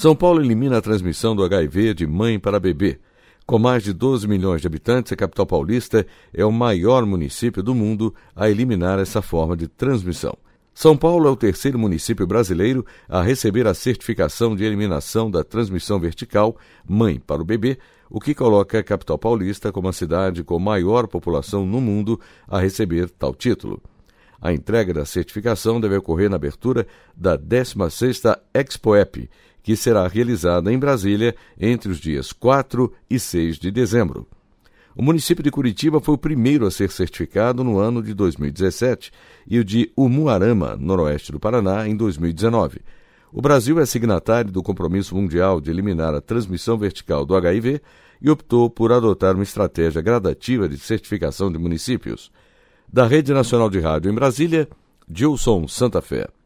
São Paulo elimina a transmissão do HIV de mãe para bebê. Com mais de 12 milhões de habitantes, a capital paulista é o maior município do mundo a eliminar essa forma de transmissão. São Paulo é o terceiro município brasileiro a receber a certificação de eliminação da transmissão vertical mãe para o bebê, o que coloca a capital paulista como a cidade com maior população no mundo a receber tal título. A entrega da certificação deve ocorrer na abertura da 16ª ExpoEP, que será realizada em Brasília entre os dias 4 e 6 de dezembro. O município de Curitiba foi o primeiro a ser certificado no ano de 2017 e o de Umuarama, noroeste do Paraná, em 2019. O Brasil é signatário do Compromisso Mundial de eliminar a transmissão vertical do HIV e optou por adotar uma estratégia gradativa de certificação de municípios. Da Rede Nacional de Rádio em Brasília, Gilson Santa Fé.